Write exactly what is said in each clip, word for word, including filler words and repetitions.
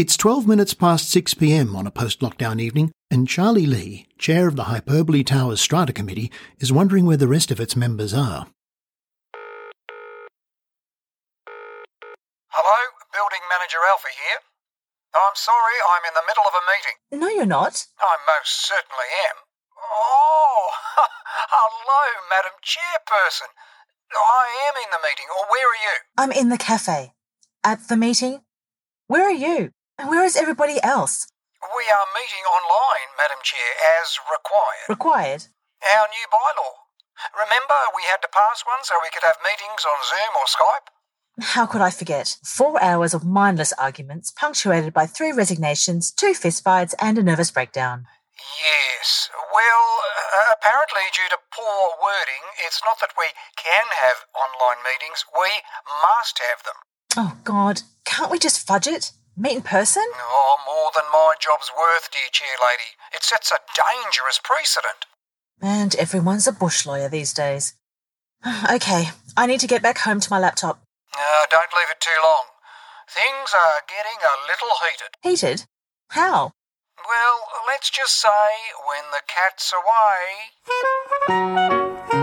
It's twelve minutes past six p m on a post-lockdown evening, and Charlie Lee, chair of the Hyperbole Towers Strata Committee, is wondering where the rest of its members are. Hello, Building Manager Alfie here. I'm sorry, I'm in the middle of a meeting. No, you're not. I most certainly am. Oh, hello, Madam Chairperson. I am in the meeting, or where are you? I'm in the cafe. At the meeting? Where are you? And where is everybody else? We are meeting online, Madam Chair, as required. Required? Our new bylaw. Remember, we had to pass one so we could have meetings on Zoom or Skype? How could I forget? Four hours of mindless arguments, punctuated by three resignations, two fistfights, and a nervous breakdown. Yes. Well, uh, apparently due to poor wording, it's not that we can have online meetings, we must have them. Oh, God. Can't we just fudge it? Meet in person? Oh, more than my job's worth, dear chair lady. It sets a dangerous precedent. And everyone's a bush lawyer these days. Okay, I need to get back home to my laptop. Uh, don't leave it too long. Things are getting a little heated. Heated? How? Well, let's just say when the cat's away...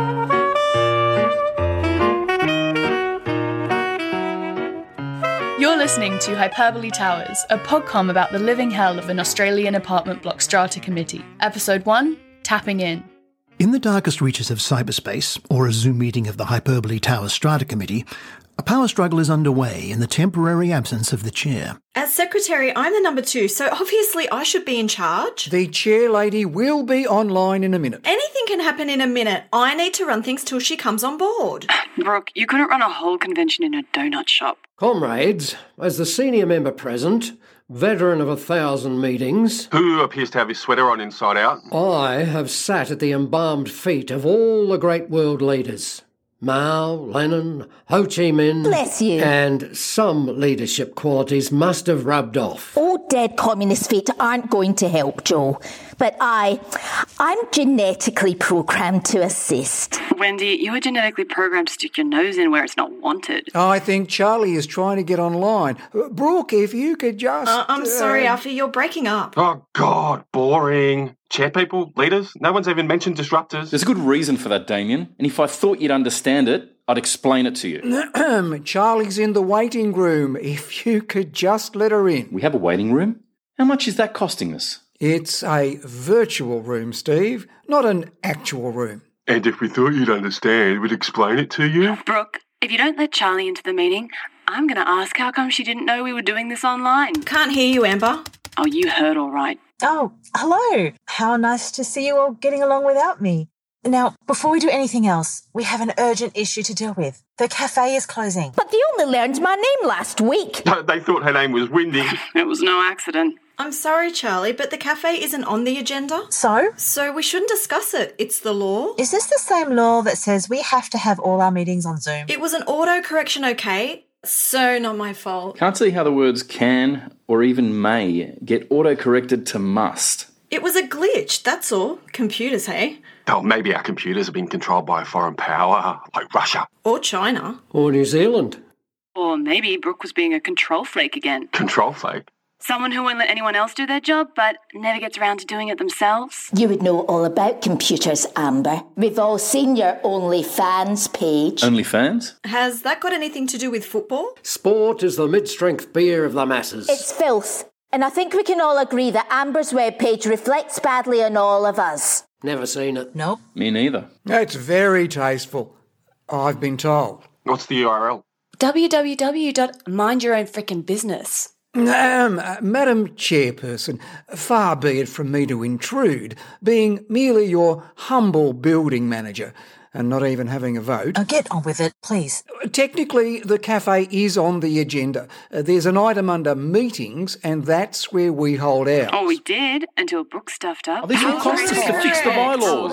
You're listening to Hyperbole Towers, a podcast about the living hell of an Australian apartment block strata committee. Episode one, Tapping In. In the darkest reaches of cyberspace, or a Zoom meeting of the Hyperbole Towers Strata Committee, a power struggle is underway in the temporary absence of the chair. As secretary, I'm the number two, so obviously I should be in charge. The chair lady will be online in a minute. Anything can happen in a minute. I need to run things till she comes on board. Brooke, you couldn't run a whole convention in a donut shop. Comrades, as the senior member present, veteran of a thousand meetings, who appears to have his sweater on inside out, I have sat at the embalmed feet of all the great world leaders. Mao, Lenin, Ho Chi Minh... Bless you. And some leadership qualities must have rubbed off. All dead communist feet aren't going to help, Joe. But I... I'm genetically programmed to assist. Wendy, you are genetically programmed to stick your nose in where it's not wanted. I think Charlie is trying to get online. Brooke, if you could just... Uh, I'm uh... sorry, Alfie, you're breaking up. Oh, God, boring. Chair people, leaders, no one's even mentioned disruptors. There's a good reason for that, Damien, and if I thought you'd understand it, I'd explain it to you. Charlie's in the waiting room. If you could just let her in. We have a waiting room? How much is that costing us? It's a virtual room, Steve, not an actual room. And if we thought you'd understand, we'd explain it to you? Brooke, if you don't let Charlie into the meeting, I'm going to ask how come she didn't know we were doing this online. Can't hear you, Amber. Oh, you heard all right. Oh, hello. How nice to see you all getting along without me. Now, before we do anything else, we have an urgent issue to deal with. The cafe is closing. But they only learned my name last week. They thought her name was Wendy. It was no accident. I'm sorry, Charlie, but the cafe isn't on the agenda. So? So we shouldn't discuss it. It's the law. Is this the same law that says we have to have all our meetings on Zoom? It was an auto-correction, okay? So not my fault. Can't see how the words can or even may get auto-corrected to must. It was a glitch, that's all. Computers, hey? Oh, maybe our computers have been controlled by a foreign power, like Russia. Or China. Or New Zealand. Or maybe Brooke was being a control freak again. Control freak? Someone who won't let anyone else do their job, but never gets around to doing it themselves. You would know all about computers, Amber. We've all seen your OnlyFans page. OnlyFans? Has that got anything to do with football? Sport is the mid-strength beer of the masses. It's filth. And I think we can all agree that Amber's webpage reflects badly on all of us. Never seen it. Nope. Me neither. It's very tasteful, I've been told. What's the U R L? w w w dot mind your own frickin' business. Um, uh, Madam Chairperson, far be it from me to intrude, being merely your humble building manager, and not even having a vote. Oh, get on with it, please. Technically, the cafe is on the agenda. Uh, there's an item under meetings, and that's where we hold ours. Oh, we did, until Brooke stuffed up. Oh, this will cost us to fix the bylaws.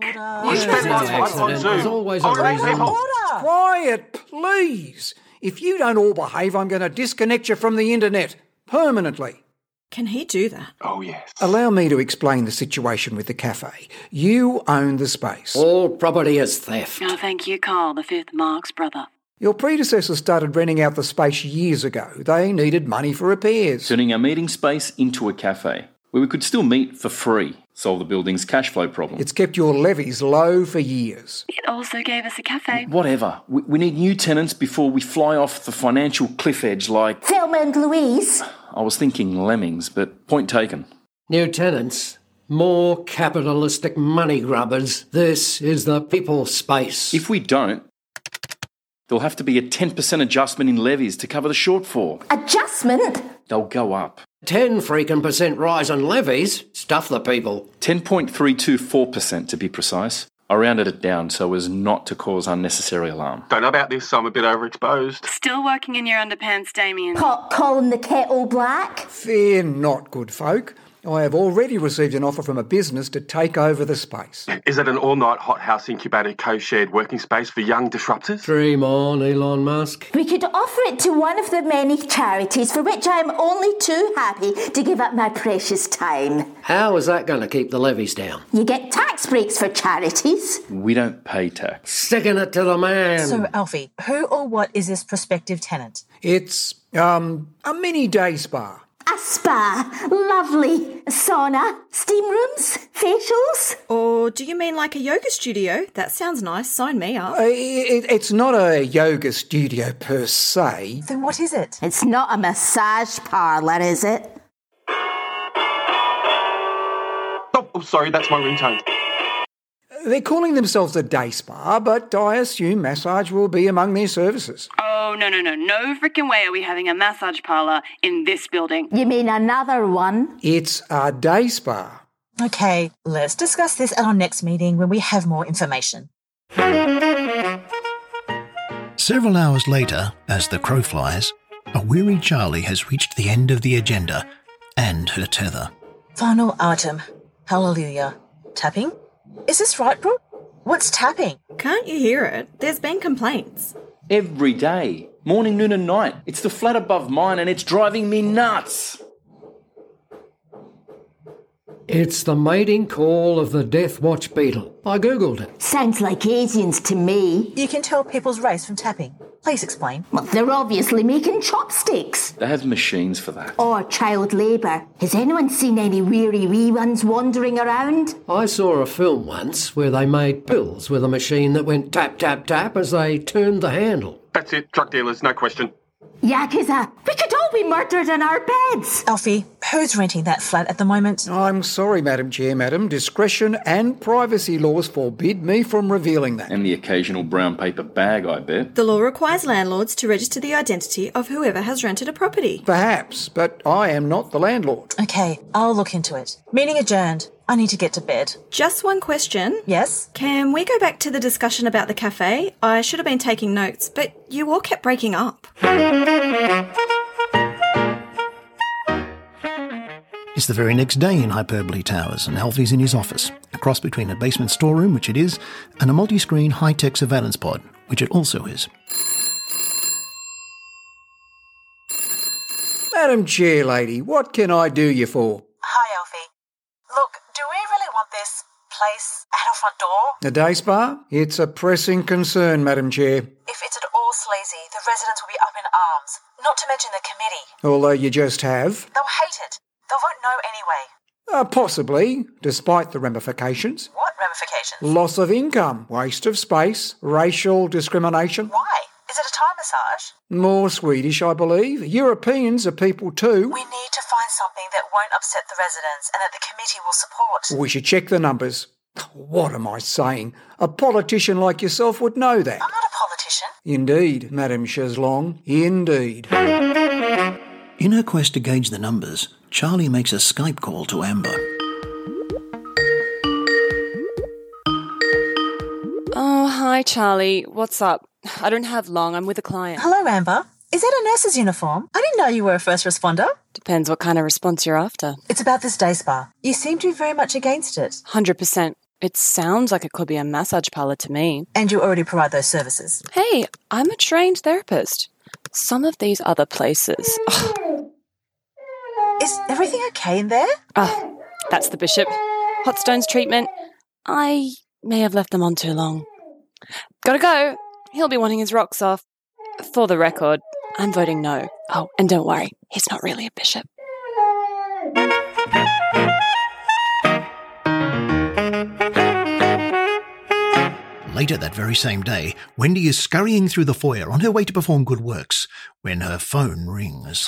We spent my life on Zoom. There's always a Order, reason. people. Quiet, please. If you don't all behave, I'm going to disconnect you from the internet. Permanently. Can he do that? Oh, yes. Allow me to explain the situation with the cafe. You own the space. All property is theft. Oh, thank you, Carl, the fifth Mark's brother. Your predecessors started renting out the space years ago. They needed money for repairs. Turning our meeting space into a cafe, where we could still meet for free, solve the building's cash flow problem. It's kept your levies low for years. It also gave us a cafe. Whatever. We, we need new tenants before we fly off the financial cliff edge like... Thelma and Louise. I was thinking lemmings, but point taken. New tenants. More capitalistic money grubbers. This is the people's space. If we don't, there'll have to be a ten percent adjustment in levies to cover the shortfall. Adjustment? They'll go up. ten freaking percent rise on levies. Stuff the people. ten point three two four percent to be precise. I rounded it down so as not to cause unnecessary alarm. Don't know about this, I'm a bit overexposed. Still working in your underpants, Damien. Pot calling the kettle black? Fear not, good folk. I have already received an offer from a business to take over the space. Is it an all-night hothouse incubator co-shared working space for young disruptors? Dream on, Elon Musk. We could offer it to one of the many charities for which I am only too happy to give up my precious time. How is that going to keep the levies down? You get tax breaks for charities. We don't pay tax. Sticking it to the man. So, Alfie, who or what is this prospective tenant? It's, um, a mini day spa. A spa. Lovely. Sauna. Steam rooms. Facials. Or do you mean like a yoga studio? That sounds nice. Sign me up. Uh, it, it's not a yoga studio per se. Then what is it? It's not a massage parlour, is it? Oh, oh sorry, that's my ringtone. They're calling themselves a day spa, but I assume massage will be among their services. Oh, no, no, no. No freaking way are we having a massage parlour in this building. You mean another one? It's a day spa. Okay, let's discuss this at our next meeting when we have more information. Several hours later, as the crow flies, a weary Charlie has reached the end of the agenda and her tether. Final item. Hallelujah. Tapping? Is this right, Brooke? What's tapping? Can't you hear it? There's been complaints. Every day. Morning, noon and night. It's the flat above mine and it's driving me nuts. It's the mating call of the Death Watch beetle. I googled it. Sounds like Asians to me. You can tell people's race from tapping. Please explain. Well, they're obviously making chopsticks. They have machines for that. Or child labour. Has anyone seen any weary wee ones wandering around? I saw a film once where they made pills with a machine that went tap, tap, tap as they turned the handle. That's it, drug dealers, no question. Yakuza, we could all be murdered in our beds. Alfie, who's renting that flat at the moment? I'm sorry, Madam Chair, Madam. Discretion and privacy laws forbid me from revealing that. And the occasional brown paper bag, I bet. The law requires landlords to register the identity of whoever has rented a property. Perhaps, but I am not the landlord. Okay, I'll look into it. Meeting adjourned. I need to get to bed. Just one question. Yes? Can we go back to the discussion about the cafe? I should have been taking notes, but you all kept breaking up. It's the very next day in Hyperbole Towers, and Alfie's in his office, a cross between a basement storeroom, which it is, and a multi-screen high-tech surveillance pod, which it also is. Madam Chair Lady, what can I do you for? Hi, Alfie. Look, do we really want this place at our front door? A day spa? It's a pressing concern, Madam Chair. If it's at all sleazy, the residents will be up in arms, not to mention the committee. Although you just have. They'll hate it. They won't know anyway. Uh, possibly, despite the ramifications. What ramifications? Loss of income, waste of space, racial discrimination. Why? Is it a Thai massage? More Swedish, I believe. Europeans are people too. We need to find something that won't upset the residents and that the committee will support. We should check the numbers. What am I saying? A politician like yourself would know that. I'm not a politician. Indeed, Madame Cheslong, indeed. In her quest to gauge the numbers, Charlie makes a Skype call to Amber. Oh, hi, Charlie. What's up? I don't have long. I'm with a client. Hello, Amber. Is that a nurse's uniform? I didn't know you were a first responder. Depends what kind of response you're after. It's about this day spa. You seem to be very much against it. one hundred percent. It sounds like it could be a massage parlour to me. And you already provide those services. Hey, I'm a trained therapist. Some of these other places... Is everything okay in there? Oh, that's the bishop. Hot stones treatment. I may have left them on too long. Gotta go. He'll be wanting his rocks off. For the record, I'm voting no. Oh, and don't worry, he's not really a bishop. Later that very same day, Wendy is scurrying through the foyer on her way to perform good works when her phone rings.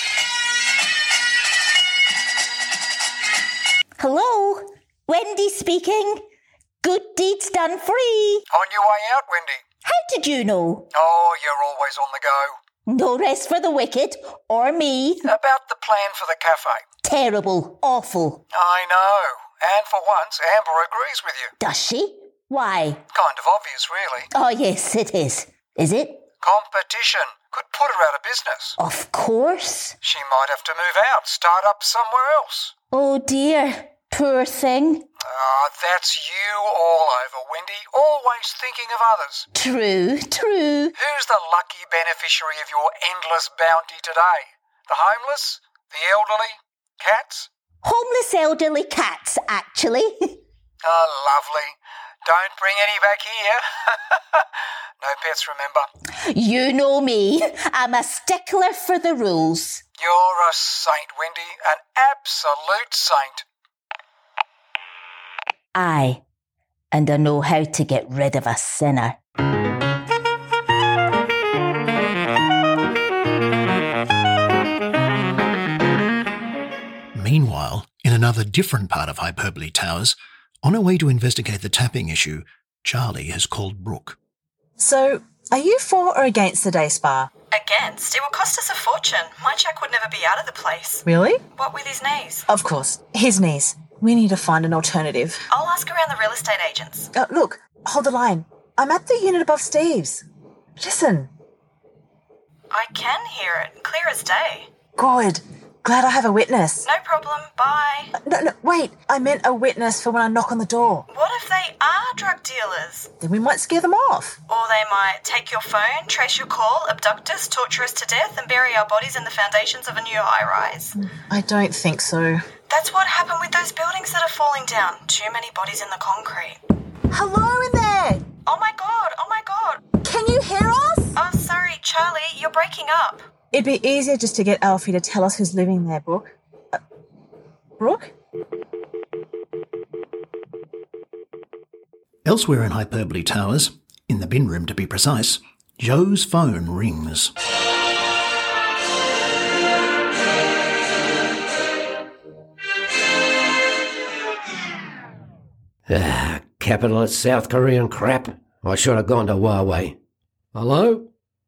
Hello? Wendy speaking. Good deeds done free. On your way out, Wendy? How did you know? Oh, you're always on the go. No rest for the wicked, or me. About the plan for the cafe. Terrible. Awful. I know. And for once, Amber agrees with you. Does she? Why? Kind of obvious, really. Oh, yes, it is. Is it? Competition. Could put her out of business. Of course. She might have to move out, start up somewhere else. Oh, dear. Poor thing. Ah, that's you all over, Wendy. Always thinking of others. True, true. Who's the lucky beneficiary of your endless bounty today? The homeless? The elderly? Cats? Homeless elderly cats, actually. Oh, lovely. Don't bring any back here. No pets, remember. You know me. I'm a stickler for the rules. You're a saint, Wendy. An absolute saint. Aye, and I know how to get rid of a sinner. Meanwhile, in another different part of Hyperbole Towers, on her way to investigate the tapping issue, Charlie has called Brooke. So, are you for or against the day spa? Against? It will cost us a fortune. My Jack would never be out of the place. Really? What with his knees? Of course, his knees. We need to find an alternative. I'll ask around the real estate agents. Uh, look, hold the line. I'm at the unit above Steve's. Listen. I can hear it, clear as day. Good. Glad I have a witness. No problem, bye. Uh, no, no, wait. I meant a witness for when I knock on the door. What if they are drug dealers? Then we might scare them off. Or they might take your phone, trace your call, abduct us, torture us to death, and bury our bodies in the foundations of a new high-rise. I don't think so. That's what happened with those buildings that are falling down. Too many bodies in the concrete. Hello in there! Oh my god, oh my god. Can you hear us? Oh, sorry, Charlie, you're breaking up. It'd be easier just to get Alfie to tell us who's living there, Brooke. Uh, Brooke? Elsewhere in Hyperbole Towers, in the bin room to be precise, Joe's phone rings. Ah, capitalist South Korean crap. I should have gone to Huawei. Hello?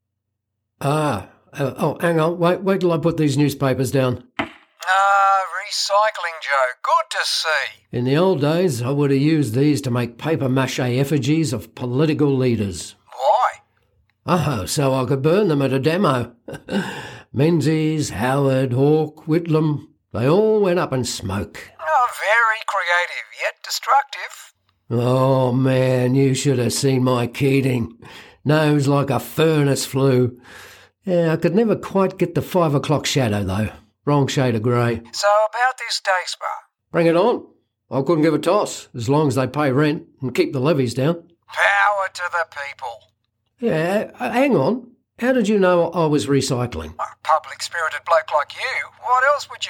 Ah, uh, oh, hang on. Wait, wait till I put these newspapers down. Ah, recycling, Joe. Good to see. In the old days, I would have used these to make papier-mâché effigies of political leaders. Why? Oh, so I could burn them at a demo. Menzies, Howard, Hawke, Whitlam, they all went up in smoke. Oh, very creative, yet destructive. Oh, man, you should have seen my Keating. Nose like a furnace flue. Yeah, I could never quite get the five o'clock shadow, though. Wrong shade of grey. So about this day spa? Bring it on. I couldn't give a toss, as long as they pay rent and keep the levies down. Power to the people. Yeah, uh, hang on. How did you know I was recycling? A public-spirited bloke like you, what else would you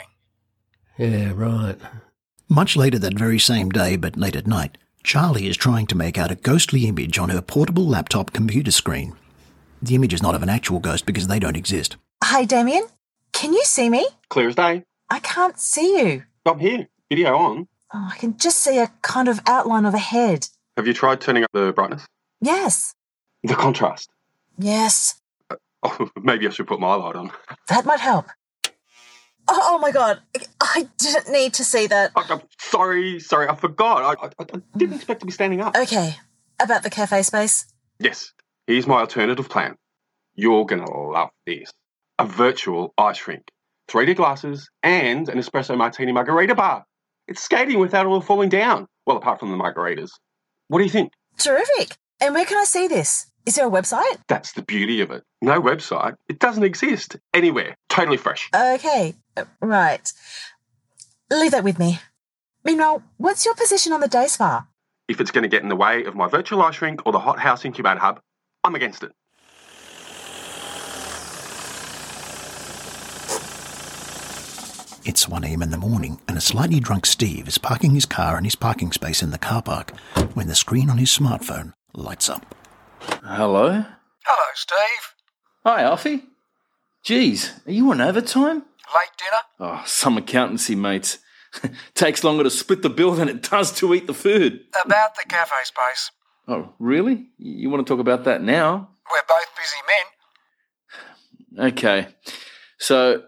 be doing? Yeah, right. Much later that very same day, but late at night, Charlie is trying to make out a ghostly image on her portable laptop computer screen. The image is not of an actual ghost because they don't exist. Hi, Damien. Can you see me? Clear as day. I can't see you. I'm here. Video on. Oh, I can just see a kind of outline of a head. Have you tried turning up the brightness? Yes. The contrast? Yes. Uh, oh, maybe I should put my light on. That might help. Oh, oh my God. I didn't need to see that. Oh, I'm sorry, sorry, I forgot. I, I, I didn't expect to be standing up. Okay. About the cafe space? Yes. Here's my alternative plan. You're going to love this. A virtual ice rink, three D glasses, and an espresso martini margarita bar. It's skating without all falling down. Well, apart from the margaritas. What do you think? Terrific. And where can I see this? Is there a website? That's the beauty of it. No website. It doesn't exist anywhere. Totally fresh. Okay. Right. Leave that with me. Meanwhile, what's your position on the day spa? If it's going to get in the way of my virtual ice rink or the hot house incubator hub, I'm against it. It's one a.m. in the morning and a slightly drunk Steve is parking his car in his parking space in the car park when the screen on his smartphone lights up. Hello? Hello, Steve. Hi, Alfie. Geez, are you on overtime? Late dinner? Oh, some accountancy, mates. Takes longer to split the bill than it does to eat the food. About the cafe space. Oh, really? You want to talk about that now? We're both busy men. Okay. So,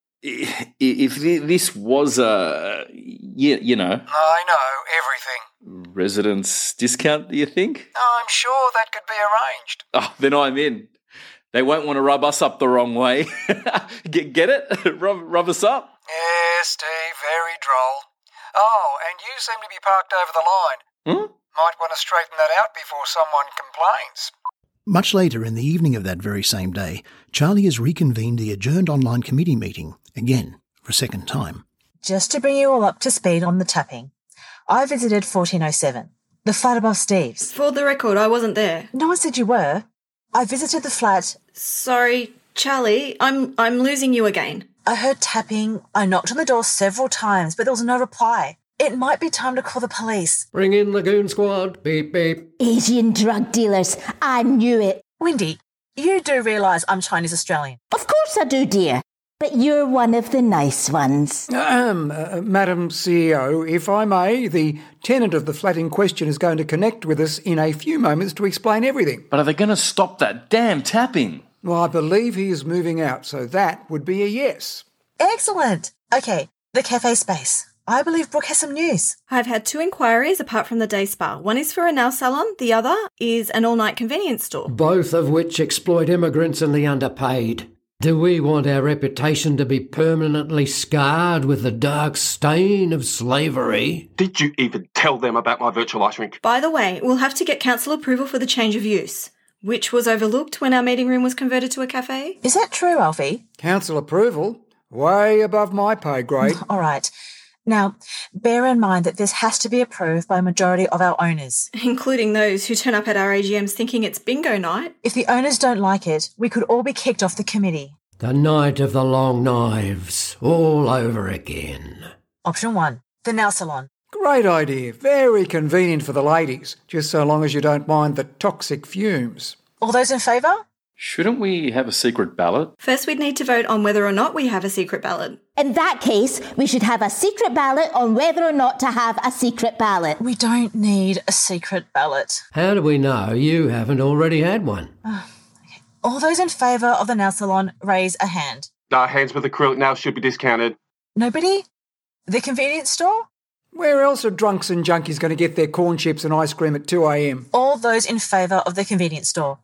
if this was a, you, you know... I know, everything. Residence discount, do you think? I'm sure that could be arranged. Oh, then I'm in. They won't want to rub us up the wrong way. get, get it? rub, rub us up? Yes, Steve, very droll. Oh, and you seem to be parked over the line. Hmm? Might want to straighten that out before someone complains. Much later in the evening of that very same day, Charlie has reconvened the adjourned online committee meeting, again, for a second time. Just to bring you all up to speed on the tapping, I visited fourteen oh seven, the flat above Steve's. For the record, I wasn't there. No one said you were. I visited the flat. Sorry, Charlie, I'm I'm losing you again. I heard tapping. I knocked on the door several times, but there was no reply. It might be time to call the police. Bring in the goon squad. Beep, beep. Asian drug dealers. I knew it. Wendy, you do realise I'm Chinese Australian. Of course I do, dear. But you're one of the nice ones. Um, uh, Madam C E O, if I may, the tenant of the flat in question is going to connect with us in a few moments to explain everything. But are they going to stop that damn tapping? Well, I believe he is moving out, so that would be a yes. Excellent. Okay, the cafe space. I believe Brooke has some news. I've had two inquiries apart from the day spa. One is for a nail salon, the other is an all-night convenience store. Both of which exploit immigrants and the underpaid. Do we want our reputation to be permanently scarred with the dark stain of slavery? Did you even tell them about my virtual ice rink? By the way, we'll have to get council approval for the change of use, which was overlooked when our meeting room was converted to a cafe. Is that true, Alfie? Council approval? Way above my pay grade. All right. Now, bear in mind that this has to be approved by a majority of our owners. Including those who turn up at our A G Ms thinking it's bingo night. If the owners don't like it, we could all be kicked off the committee. The night of the long knives, all over again. Option one, the nail salon. Great idea. Very convenient for the ladies, just so long as you don't mind the toxic fumes. All those in favour? Shouldn't we have a secret ballot? First, we'd need to vote on whether or not we have a secret ballot. In that case, we should have a secret ballot on whether or not to have a secret ballot. We don't need a secret ballot. How do we know you haven't already had one? Oh, okay. All those in favour of the nail salon, raise a hand. Our hands with acrylic nails should be discounted. Nobody? The convenience store? Where else are drunks and junkies going to get their corn chips and ice cream at two a.m? All those in favour of the convenience store.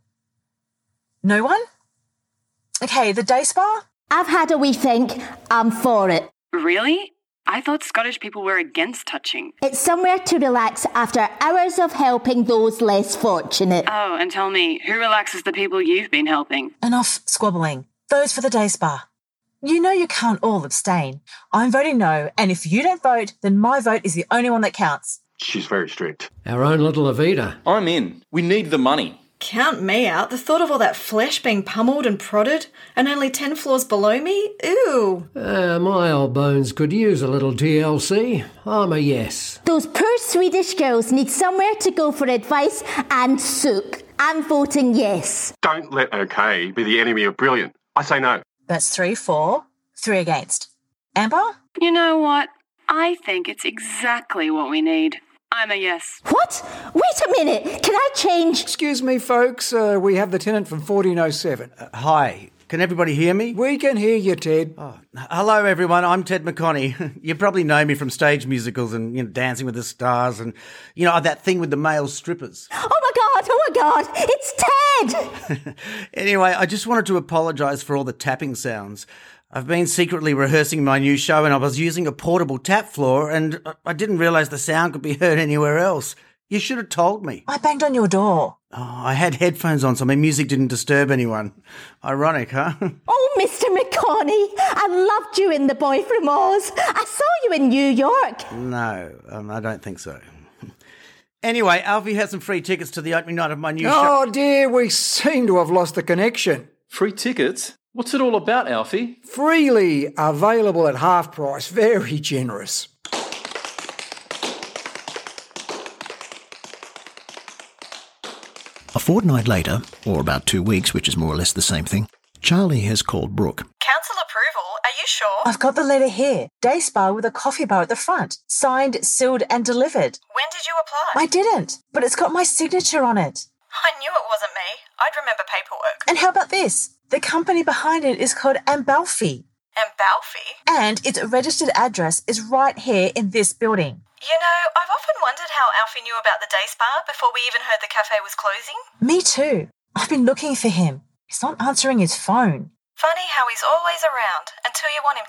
No one? Okay, the day spa? I've had a wee think. I'm for it. Really? I thought Scottish people were against touching. It's somewhere to relax after hours of helping those less fortunate. Oh, and tell me, who relaxes the people you've been helping? Enough squabbling. Those for the day spa. You know you can't all abstain. I'm voting no, and if you don't vote, then my vote is the only one that counts. She's very strict. Our own little Evita. I'm in. We need the money. Count me out. The thought of all that flesh being pummeled and prodded and only ten floors below me? Ew. Uh, my old bones could use a little T L C. I'm a yes. Those poor Swedish girls need somewhere to go for advice and sook. I'm voting yes. Don't let okay be the enemy of brilliant. I say no. That's three, four, three against. Amber? You know what? I think it's exactly what we need. I'm a yes. What? Wait a minute. Can I change? Excuse me, folks. Uh, we have the tenant from fourteen oh seven. Uh, hi. Can everybody hear me? We can hear you, Ted. Oh, hello, everyone. I'm Ted McConney. You probably know me from stage musicals and, you know, Dancing with the Stars and, you know, that thing with the male strippers. Oh, my God. Oh, my God. It's Ted. Anyway, I just wanted to apologise for all the tapping sounds. I've been secretly rehearsing my new show and I was using a portable tap floor and I didn't realise the sound could be heard anywhere else. You should have told me. I banged on your door. Oh, I had headphones on so my music didn't disturb anyone. Ironic, huh? Oh, Mister McConney, I loved you in The Boy from Oz. I saw you in New York. No, um, I don't think so. Anyway, Alfie has some free tickets to the opening night of my new oh, show. Oh dear, we seem to have lost the connection. Free tickets? What's it all about, Alfie? Freely available at half price. Very generous. A fortnight later, or about two weeks, which is more or less the same thing, Charlie has called Brooke. Council approval? Are you sure? I've got the letter here. Day spa with a coffee bar at the front. Signed, sealed and delivered. When did you apply? I didn't, but it's got my signature on it. I knew it wasn't me. I'd remember paperwork. And how about this? The company behind it is called Ambalfi. Ambalfi? And its registered address is right here in this building. You know, I've often wondered how Alfie knew about the day spa before we even heard the cafe was closing. Me too. I've been looking for him. He's not answering his phone. Funny how he's always around until you want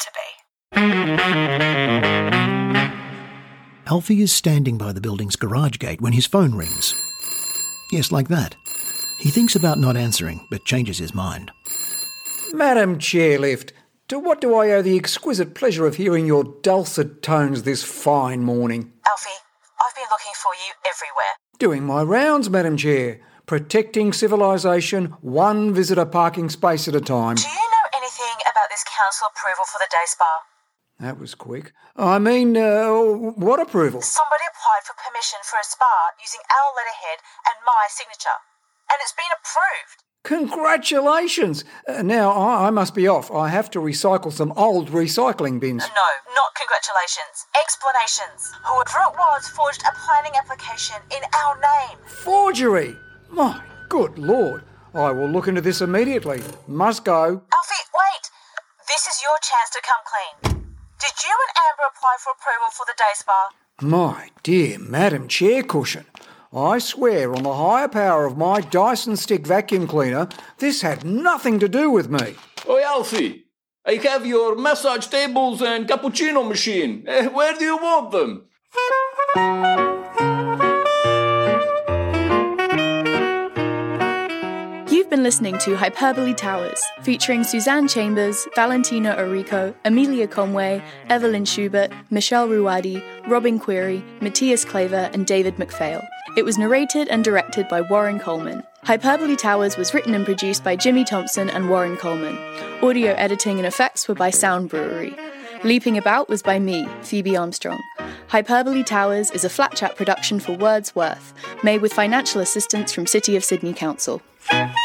him to be. Alfie is standing by the building's garage gate when his phone rings. Yes, like that. He thinks about not answering, but changes his mind. Madam Chairlift, to what do I owe the exquisite pleasure of hearing your dulcet tones this fine morning? Alfie, I've been looking for you everywhere. Doing my rounds, Madam Chair. Protecting civilization, one visitor parking space at a time. Do you know anything about this council approval for the day spa? That was quick. I mean, uh, what approval? Somebody applied for permission for a spa using our letterhead and my signature. And it's been approved. Congratulations! Uh, now, I, I must be off. I have to recycle some old recycling bins. No, not congratulations. Explanations. Whoever it was forged a planning application in our name. Forgery! My good Lord. I will look into this immediately. Must go. Alfie, wait. This is your chance to come clean. Did you and Amber apply for approval for the day spa? My dear Madam Chaircushion, I swear on the higher power of my Dyson stick vacuum cleaner, this had nothing to do with me. Oi, Alfie, I have your massage tables and cappuccino machine. Uh, where do you want them? You've been listening to Hyperbole Towers, featuring Suzanne Chambers, Valentina Orico, Amelia Conway, Evelyn Schubert, Michelle Ruwadi, Robin Query, Matthias Claver and David McPhail. It was narrated and directed by Warren Coleman. Hyperbole Towers was written and produced by Jimmy Thompson and Warren Coleman. Audio editing and effects were by Sound Brewery. Leaping About was by me, Phoebe Armstrong. Hyperbole Towers is a Flat Chat production for Wordsworth, made with financial assistance from City of Sydney Council.